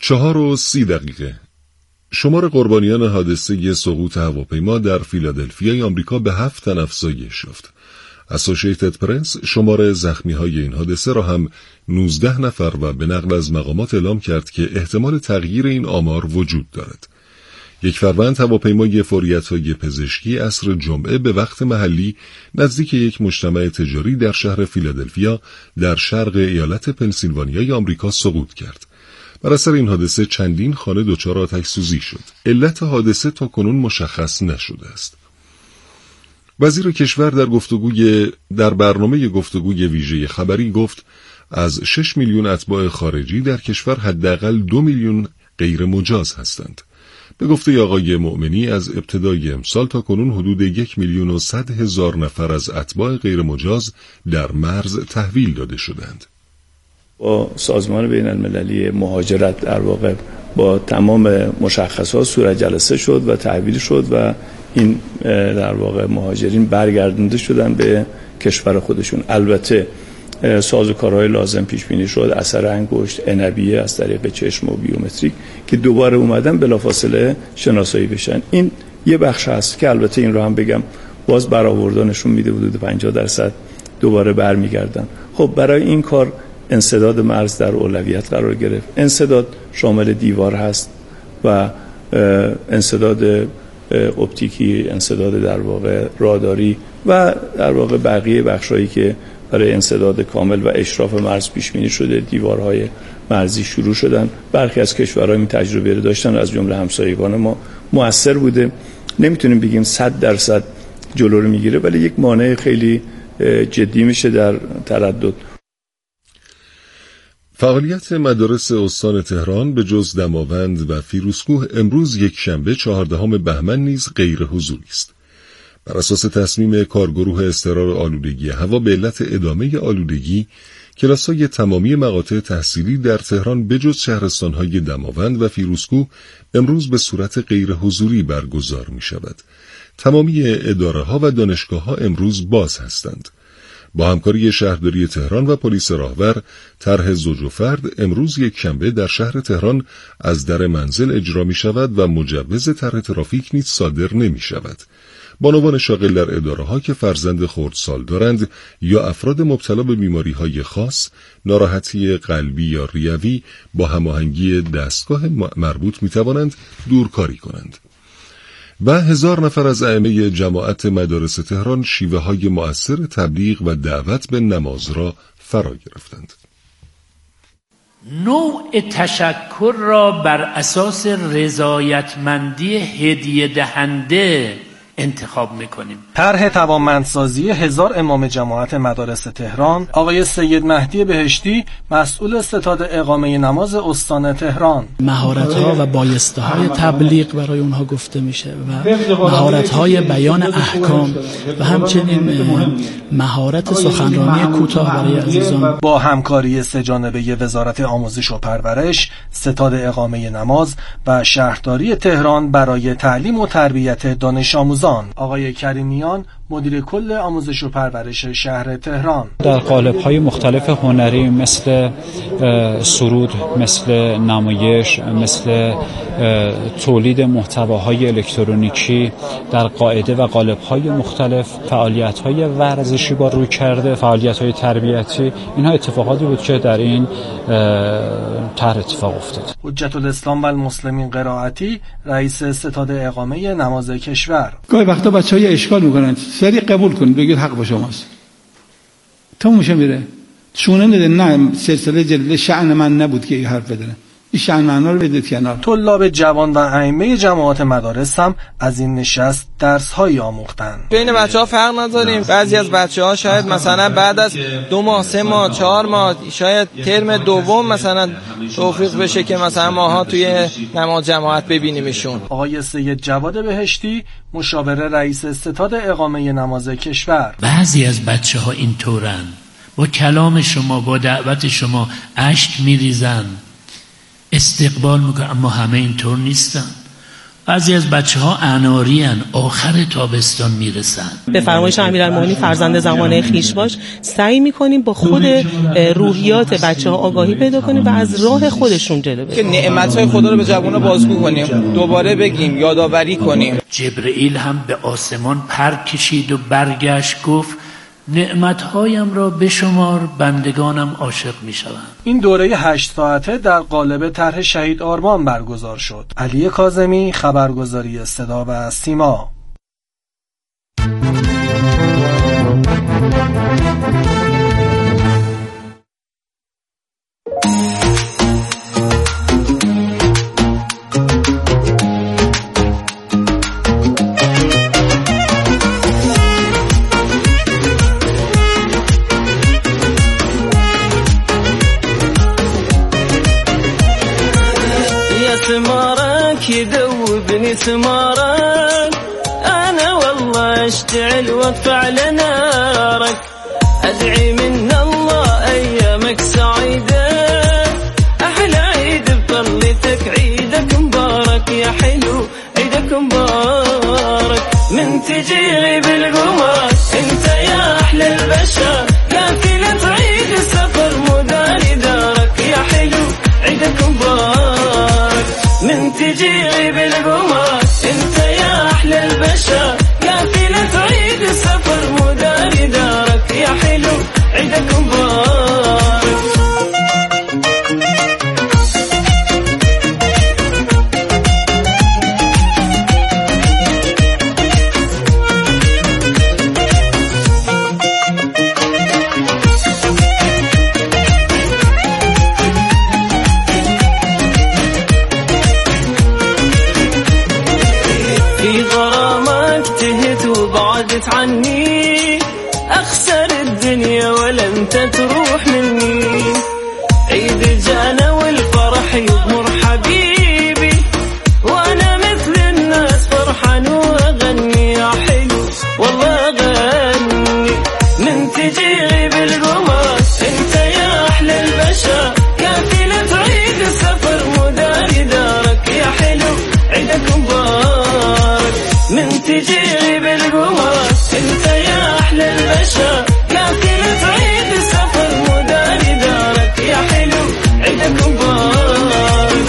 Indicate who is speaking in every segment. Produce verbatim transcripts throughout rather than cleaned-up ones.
Speaker 1: چهار و سی دقیقه. شمار قربانیان حادثه سقوط هواپیما در فیلادلفیای آمریکا به هفت تن افزایش یافت. اسوسییتد پرس شمار زخمی‌های این حادثه را هم نوزده نفر و به نقل از مقامات اعلام کرد که احتمال تغییر این آمار وجود دارد. یک فروند هواپیمای فوریت‌های پزشکی عصر جمعه به وقت محلی نزدیک یک مجتمع تجاری در شهر فیلادلفیا در شرق ایالت پنسیلوانیای آمریکا سقوط کرد. بر اثر این حادثه چندین خانه دچار آتش سوزی شد. علت حادثه تاکنون مشخص نشده است. وزیر کشور در گفتگوی در برنامه گفتگوی ویژه خبری گفت از شش میلیون اتباع خارجی در کشور حداقل دو میلیون غیر مجاز هستند. به گفته آقای مؤمنی از ابتدای امسال تا کنون حدود یک میلیون و صد هزار نفر از اتباع غیر مجاز در مرز تحویل داده شدند.
Speaker 2: با سازمان بین المللی مهاجرت در واقع با تمام مشخصات صورت جلسه شد و تحویل شد و این در واقع مهاجرین برگردانده شدن به کشور خودشون. البته سازوکارهای لازم پیش بینی شد، اثر انگشت، عنبیه از طریق چشم و بیومتریک که دوباره اومدن بلافاصله شناسایی بشن. این یه بخش هست که البته این رو هم بگم باز برآوردنشون میده حدود پنجاه درصد دوباره برمیگردن. خب برای این کار انسداد مرز در اولویت قرار گرفت. انسداد شامل دیوار هست و انسداد اپتیکی، انسداد در واقع راداری و در واقع بقیه بخشایی که برای انسداد کامل و اشراف مرز پیش بینی شده. دیوارهای مرزی شروع شدن. برخی از کشورها این تجربه رو داشتن، از جمله همسایگان ما. مؤثر بوده. نمیتونیم بگیم صد درصد جلو رو میگیره، ولی یک مانع خیلی جدی میشه در تردد.
Speaker 1: فعالیت مدارس استان تهران به جز دماوند و فیروزکوه امروز یک شنبه چهاردهم بهمن نیز غیر حضوری است. بر اساس تصمیم کارگروه اضطرار آلودگی هوا به علت ادامه آلودگی، کلاس‌های تمامی مقاطع تحصیلی در تهران به جز شهرستان‌های دماوند و فیروزکوه امروز به صورت غیر حضوری برگزار می‌شود. تمامی اداره‌ها و دانشگاه‌ها امروز باز هستند. با همکاری شهرداری تهران و پلیس راهور، طرح زوج و فرد امروز یک شنبه در شهر تهران از در منزل اجرا می شود و مجوز طرح ترافیک نیز صادر نمی شود. بانوان شاغل در اداره‌ها که فرزند خردسال دارند یا افراد مبتلا به بیماری‌های خاص، ناراحتی قلبی یا ریوی با هماهنگی دستگاه مربوط می توانند دورکاری کنند. و هزار نفر از ائمه جماعت مدارس تهران شیوه های مؤثر تبلیغ و دعوت به نماز را فرا گرفتند.
Speaker 3: نوع تشکر را بر اساس رضایتمندی هدیه دهنده انتخاب میکنیم.
Speaker 4: طرح توانمندسازی هزار امام جماعت مدارس تهران، آقای سید مهدی بهشتی، مسئول ستاد اقامه نماز استان تهران.
Speaker 5: مهارت‌ها و بایسته‌های تبلیغ برای اونها گفته میشه و مهارت‌های بیان احکام و همچنین مهارت سخنرانی کوتاه برای عزیزان.
Speaker 4: با همکاری سه‌جانبه وزارت آموزش و پرورش، ستاد اقامه نماز و شهرداری تهران برای تعلیم و تربیت دانش آموزان. آقای کریمیان، مدیر کل آموزش و پرورش شهر تهران.
Speaker 6: در قالب‌های مختلف هنری مثل سرود، مثل نمایش، مثل تولید محتواهای الکترونیکی در قاعده و قالب‌های مختلف، فعالیت‌های ورزشی با روی کرده، فعالیت‌های تربیتی، اینها اتفاقاتی بود که در این طرح اتفاق افتاد.
Speaker 4: حجت الاسلام و المسلمین قرائتی، رئیس ستاد اقامه نماز کشور.
Speaker 7: گاهی وقتا بچه‌ها اشکال می‌کنن، سریع قبول کن، بگید حق با شماست. تموم میشه میره. چونه نده، نه سلسله جلد شأن من نبود که این حرف بدن. این شأن معنا رو بدید کنار.
Speaker 4: طلاب جوان و ائمه جماعت مدارس هم از این نشست درس‌هایی آموختن.
Speaker 8: بین بچه‌ها فرق نداریم. بعضی از بچه‌ها شاید مثلا بعد از دو ماه، سه ماه، چهار ماه، شاید ترم دوم مثلا توفیق بشه که مثلا ماها توی نماز جماعت ببینیمشون.
Speaker 4: آقای سید جواد بهشتی، مشاور رئیس ستاد اقامه نماز کشور.
Speaker 3: بعضی از بچه‌ها اینطورن، با کلام شما، با دعوت شما اشک میریزن، استقبال میکنن، اما همه اینطور نیستن. بعضی از بچه ها اناری هن، آخر تابستان میرسن.
Speaker 9: به فرمایش امیرالمومنین فرزند زمانه خویش باش سعی میکنیم با خود روحیات بچه ها آگاهی پیدا کنیم و از راه خودشون جلو بریم،
Speaker 8: که نعمت‌های خدا رو به جوونا بازگو کنیم، دوباره بگیم، یادآوری کنیم.
Speaker 3: جبرئیل هم به آسمان پر کشید و برگشت گفت نعمتهایم را بشمار بندگانم عاشق می شوند.
Speaker 4: این دوره هشت ساعته در قالب طرح شهید آرمان برگزار شد. علی کاظمی، خبرگزاری صدا و سیما.
Speaker 10: يدوبني ثمارك أنا والله أشتعل وأطفع لنارك أدعي من الله أيامك سعيدة أحلى عيد بطلتك عيدك مبارك يا حلو عيدك مبارك من تجي بالقمر انت يا أحلى البشر كافلة عيد السفر مداري دارك يا حلو عيدك مبارك من تجي بالقمر انت يا احلى البشر كافلة عيد السفر مداري دارك يا حلو عيدك مبارك. عني أخسر الدنيا ولا أنت تروح مني عيد جانا والفرح يغمر حبيبي وأنا مثل الناس فرحان وأغني يا حلو والله أغني من تجي بالقمر أنت يا أحلى البشر كافلة عيد السفر مداري دارك يا حلو عيدك مبارك من تجي بالقمر انت يا احلى البشر كافلة عيد السفر مداري دارك يا حلو عيدك مبارك.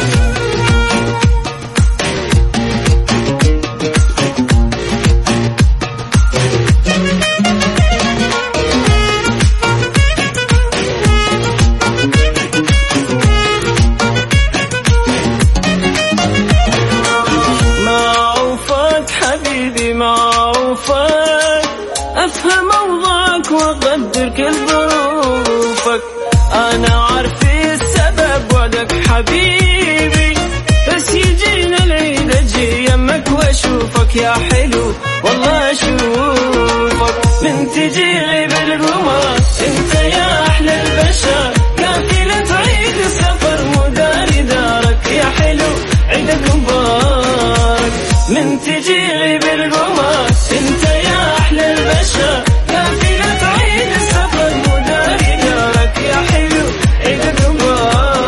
Speaker 10: معوفك حبيبي معوفك أفهم أوضاعك وأقدر كل ظروفك أنا عارف السبب وعدك حبيبي بس يجينا العيد أجي يمك وأشوفك يا حلو والله أشوفك من تجي بالقمر أنت يا أحلى البشر كافلة عيد السفر مداري دارك يا حلو عيدك مبارك من تجي بالقمر أنت يا أحلى البشر كافلة عيد السفر مداري دارك يا حلو عيدك مبارك.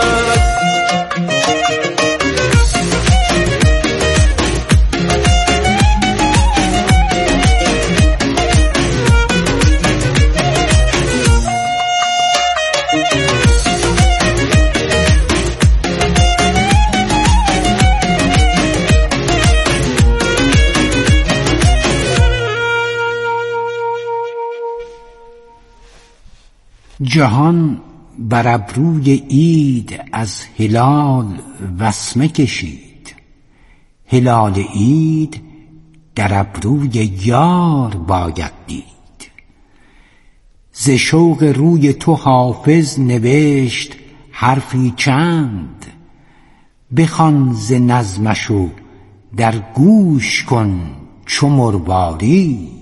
Speaker 11: جهان بر ابروی عید از هلال وسمه کشید هلال عید در ابروی یار باید دید ز شوق روی تو حافظ نوشت حرفی چند بخوان ز نظمش و در گوش کن چو مروارید.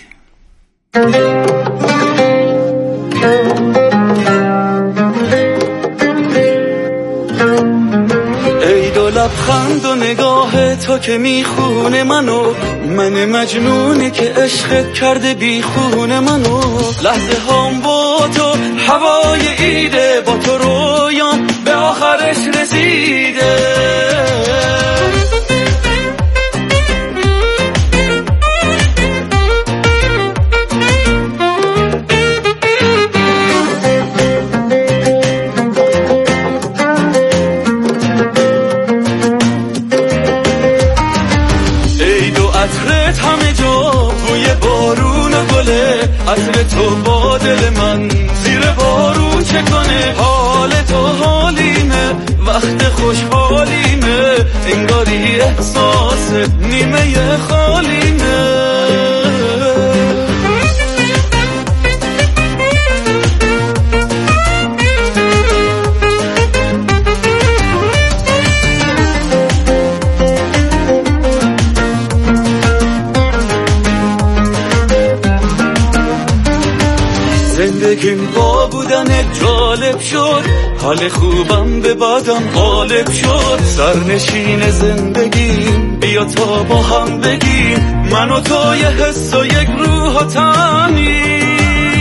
Speaker 10: ای دو لبخند و نگاه تو که میخونه منو من مجنونی که عشقت کرده بیخونه منو لحظه هام با تو هوای عیده با تو رویان به آخرش رسیده عطر تو با دل من زیر بارون چه کنه. حال تو حالیمه وقت خوشحالیمه، انگاری احساس نیمه خالیمه. زندگیم با بودن جالب شد، حال خوبم به بعدم غالب شد. سرنشین زندگیم بیا تا با هم بگیم، من و تو یه حس و یک روح و تنیم.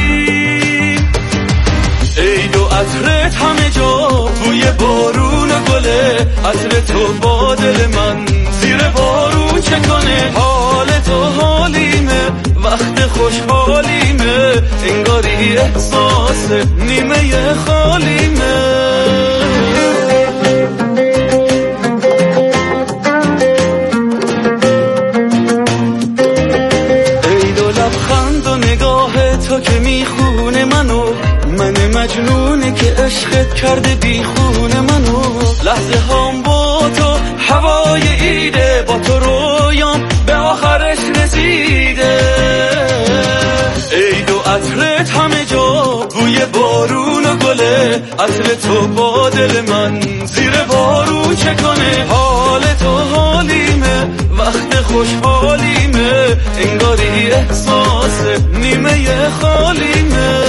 Speaker 10: عید و عطرت همه جا، بوی بارون و گله، عطر تو با دل من زیر بارون چه کنه. حال تو حالیمه وقت خوشحالیمه، انگاری احساس نیمه خالیمه. عید و لبخند و نگاه تو که میخونه منو، من مجنونه که عشقت کرده بیخونه منو. لحظه هام با تو هوای ایده، با تو رویام به آخرش رسیده. عید و عطرت همه جا، بوی بارون و گله، عطر تو با دل من زیر بارون چه کنه. حال تو حالیمه وقت خوشحالیمه، انگاری احساس نیمه خالیمه.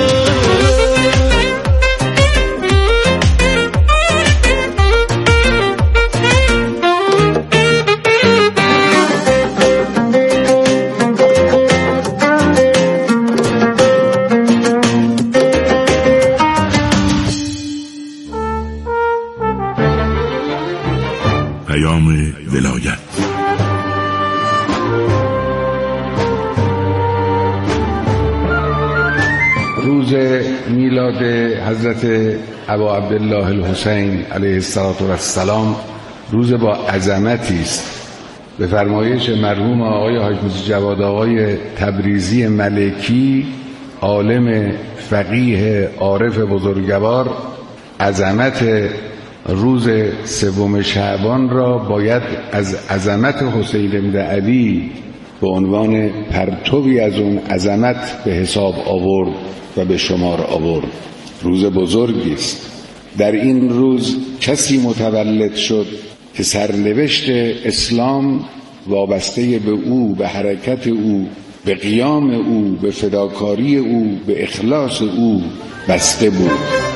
Speaker 12: ولایت
Speaker 13: روز میلاد حضرت ابا عبدالله الحسین علیه السلام روز با عظمتی است. به فرمایش مرحوم آقای حاج موسی جواد آقای تبریزی ملکی، عالم فقیه عارف بزرگوار، عظمت روز سوم شعبان را باید از عظمت حسین بن علی به عنوان پرتوی از اون عظمت به حساب آورد و به شمار آورد. روز بزرگی است. در این روز کسی متولد شد که سرنوشت اسلام وابسته به او، به حرکت او، به قیام او، به فداکاری او، به اخلاص او بسته بود.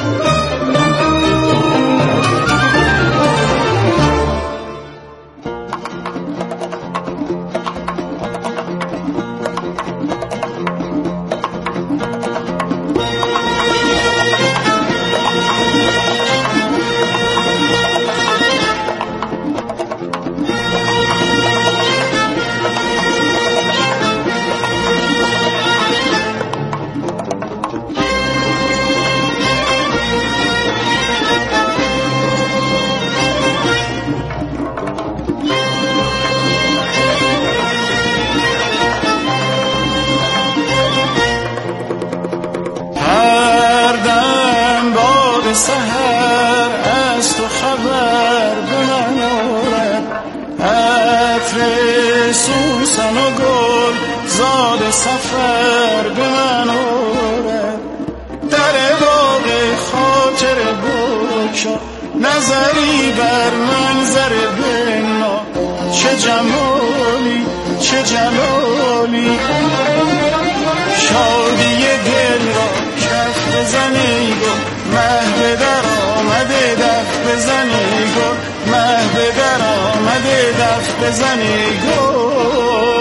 Speaker 14: سحر از تو خبر به من آرد، عطر سوسن و گل زاد سفر به من آرد. در باغ خاطر بگشا نظری بر منظر بنا، چه جمالی چه جلالی. شادی دل را کف بزنی گل، مه به در آمده دف بزنی گل، مه به در آمده دف بزنی گل.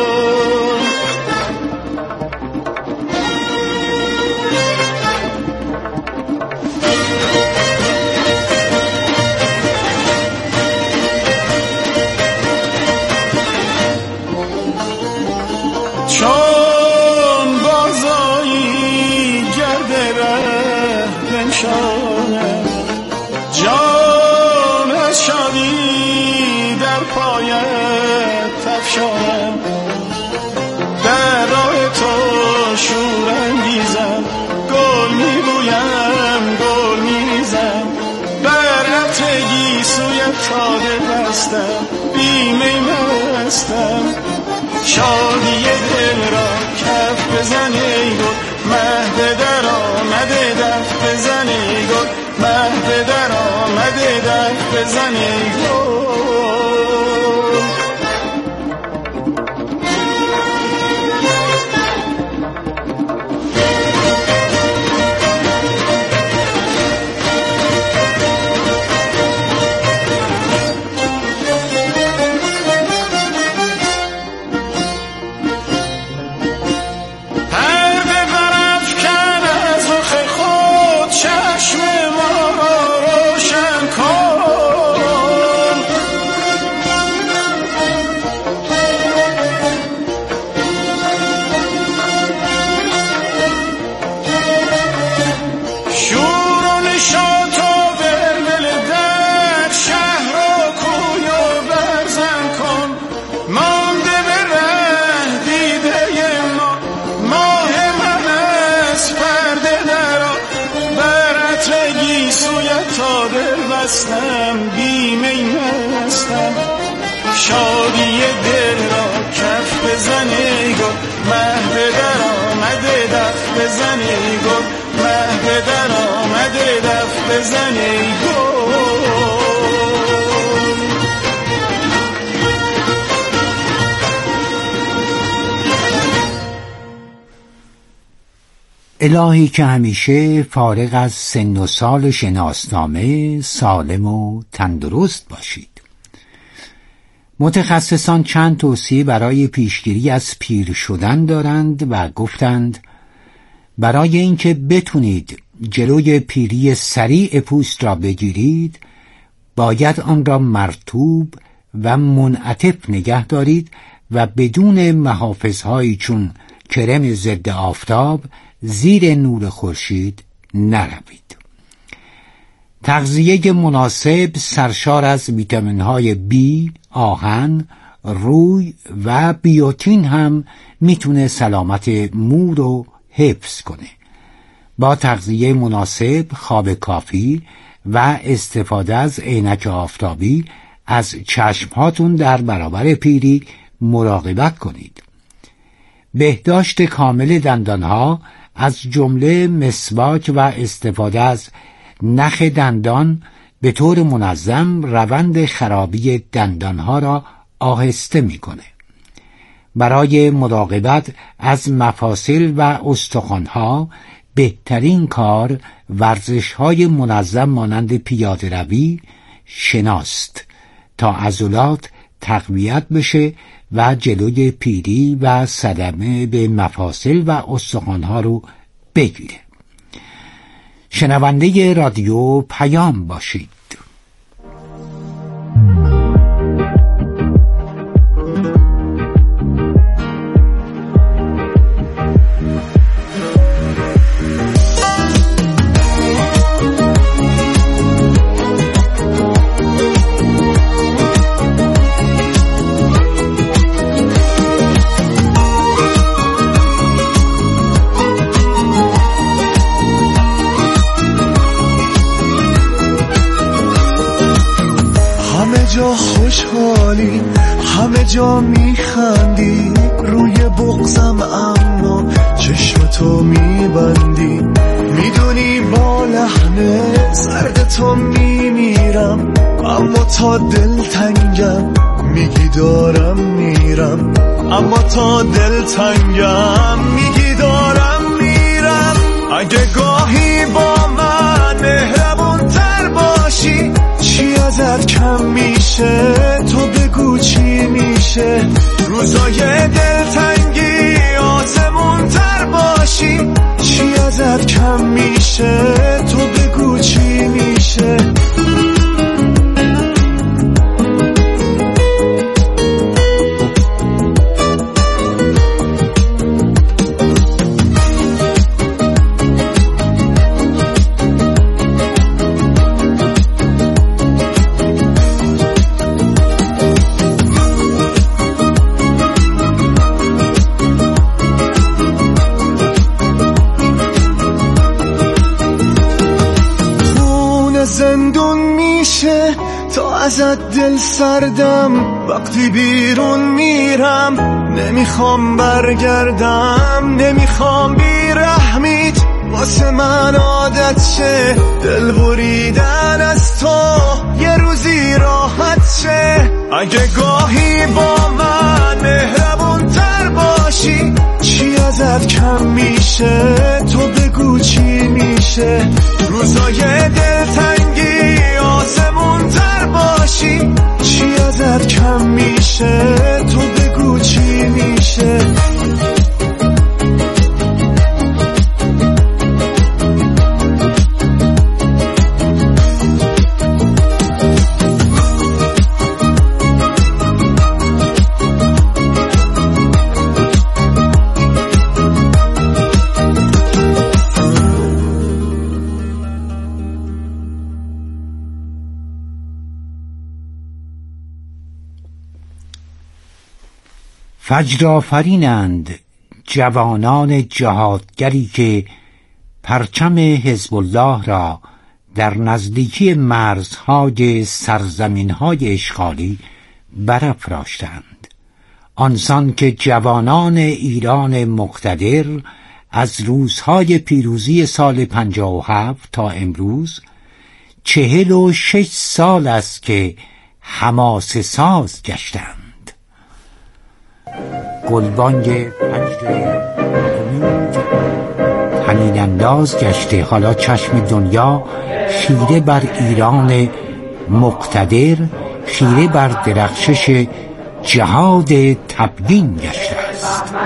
Speaker 14: چون بازایی گرد ره بنشانه، جان شادی در پایت افشانه. شورانگیزم، گل میبویم گل میریزم، بر عطر گیسوی تازه بستم، بیمه مستم. شادی دل را کف بزن ای گل، مهد در آمده دف بزن ای گل، مهد در آمده دف بزن ای گل. شادی دل را کف بزن ای گل، مهد در آمده دف بزن ای گل، مهد در آمده دف بزن ای گل.
Speaker 11: الهی که همیشه فارغ از سن و سال شناسنامه سالم و تندرست باشید. متخصصان چند توصیه برای پیشگیری از پیر شدن دارند و گفتند برای اینکه بتونید جلوی پیری سریع پوست را بگیرید باید آن را مرطوب و منعطف نگه دارید و بدون محافظهایی چون کرم ضد آفتاب زیر نور خورشید نروید. تغذیه مناسب سرشار از ویتامین‌های بی، آهن، روی و بیوتین هم میتونه سلامت مو رو حفظ کنه. با تغذیه مناسب، خواب کافی و استفاده از عینک آفتابی از چشمهاتون در برابر پیری مراقبت کنید. بهداشت کامل دندانها از جمله مسواک و استفاده از نخ دندان به طور منظم روند خرابی دندانها را آهسته می‌کنه. برای مراقبت از مفاصل و استخوان‌ها بهترین کار ورزش‌های منظم مانند پیاده‌روی، شناست تا عضلات تقویت بشه و جلوی پیری و صدمه به مفاصل و استخوان‌ها رو بگیره. شنونده رادیو پیام باشید.
Speaker 12: جا خوشحالی، همه جا میخندی، روی بغضم اما چشمتو میبندی، میدونی با لحن زرد تو میمیرم، اما تا دل تنگم میگی دارم میرم، اما تا دل تنگم میگی دارم میرم. اگه گاهی با من مهربون تر باشی چی ازت کم میشه، تو بگو چی میشه. روزای دلتنگی آسمون تر باشی چی ازت کم میشه، تو بگو چی میشه. ازت دل سردم وقتی بیرون میرم، نمیخوام برگردم، نمیخوام بیرحمیت واسه من عادت شه، دل بریدن از تو یه روزی راحت شه. اگه گاهی با من مهربون تر باشی، چی ازت کم میشه تو بگو چی میشه. روزای دلتنگی آسمون تر باشی، چی ازت کم میشه تو بگو چی میشه.
Speaker 11: فجر آفرینند جوانان جهادگری که پرچم حزب الله را در نزدیکی مرزهای سرزمینهای اشغالی برافراشتند، آنسان که جوانان ایران مقتدر از روزهای پیروزی سال پنجاه و هفت تا امروز چهل و شش سال است که حماسه ساز گشتند. گلبانگ فجر امید طنین انداز گشته، حالا چشم دنیا خیره بر ایران مقتدر، خیره بر درخشش جهاد تبیین گشته است.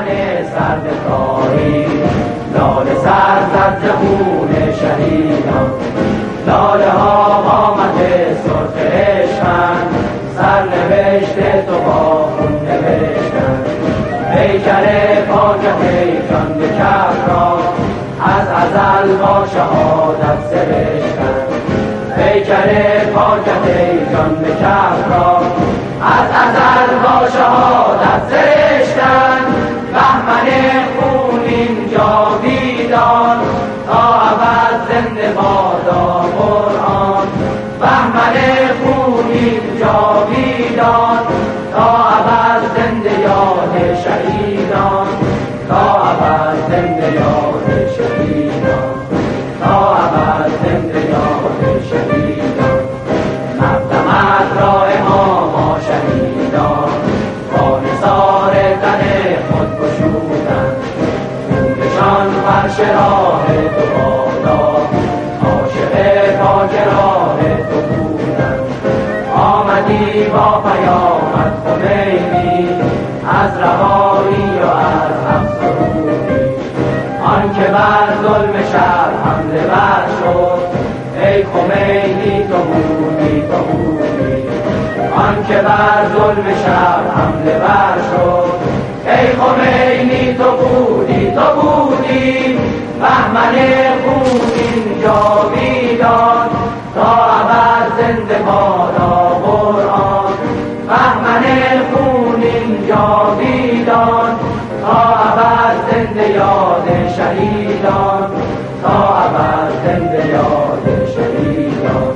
Speaker 15: لاله سر زد خون شهیدان، لاله ها قامت سرخ عشقند، سر نوشته تو با خون نوشتن. پیکر پاکت جان به کف را از ازل با شهادت سرشتن. پیکر پاکت جان به کف را از ازل با شهادت سرشتن. بهمن خونین جاویدان تا ابد زنده بادا قرآن. بهمن خونین جاویدان تا ابد زنده یاد شهیدان، تا ابد زنده یاد شهیدان، تا ابد زنده یاد شهیدان. مقدمت را امام شهیدان با نثار تن خود گشودند. خونشان فرش راه تو بادا، عاشق پاک راه تو بودند. آمدی با پیامت خمینی از رهایی و از حق سرودی. آن که بر ظلم شهر حمله ور شد، ای خمینی تو بودی تو بودی. آن که بر ظلم شهر حمله ور شد، ای خمینی تو بودی تو بودی. بهمن خونین جاویدان تا ابد زنده بادا قرآن. بهمن خونین جاویدان تا ابد زنده یاد شهیدان، تا ابد زنده یاد شهیدان.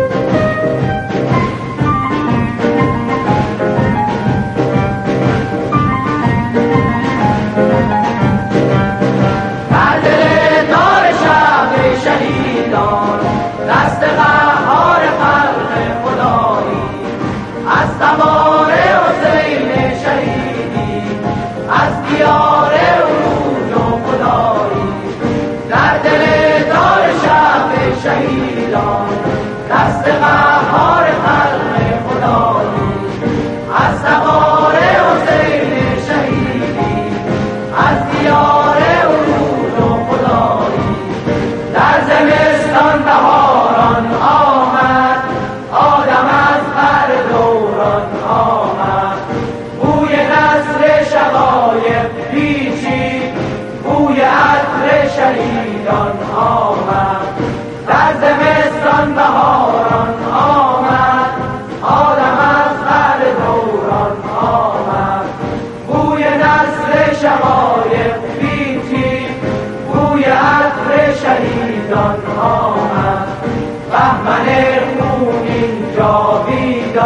Speaker 15: در دل تار شب شهیدان دست قهار خلق خدایی، از سوار حسین شهیدی، از دیار عروج و خدایی. در دل تار شب شهیدان دست قهار خلق خدایی، از سوار حسین شهیدی، از دیار عروج و خدایی. در زمستان بهاران آمد، آدم از بر دوران آمد. بوی نصر شقایق پیچید، بوی عطر شهیدان آمد. در زمستان بهاران آمد، آدم از بر دوران آمد. بوی نصر شقایق پیچید، بوی عطر شهیدان آمد. بهمن خونین جاویدان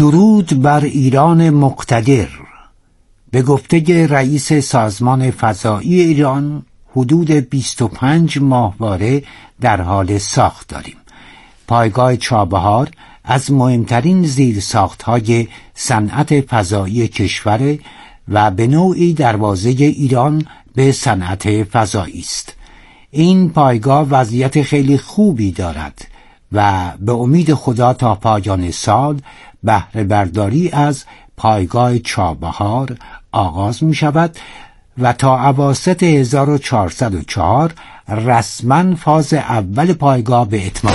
Speaker 11: درود بر ایران مقتدر. به گفته رئیس سازمان فضایی ایران حدود بیست و پنج ماهواره در حال ساخت داریم. پایگاه چابهار از مهمترین زیرساخت‌های صنعت فضایی کشور و به نوعی دروازه ایران به صنعت فضایی است. این پایگاه وضعیت خیلی خوبی دارد و به امید خدا تا پایان سال بهره برداری از پایگاه چابهار آغاز می شود و تا اواسط هزار و چهارصد و چهار رسما فاز اول پایگاه به اتمام.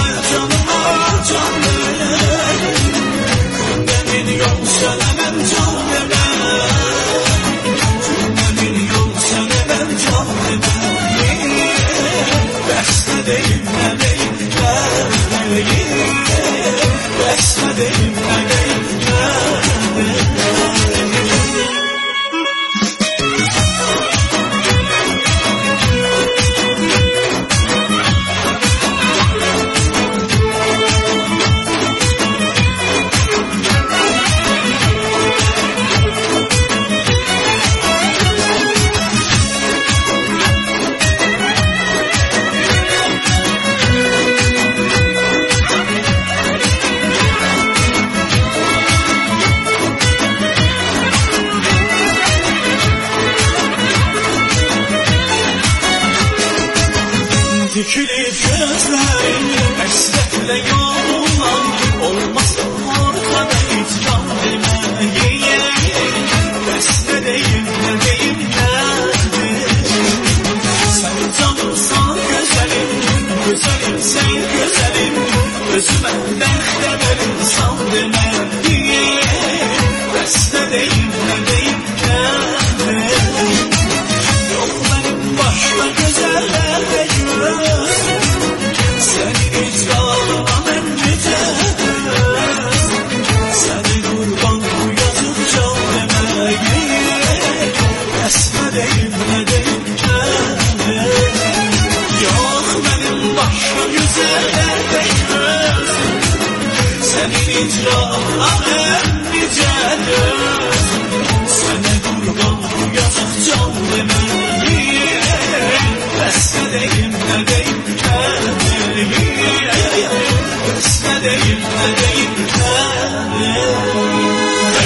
Speaker 12: Canım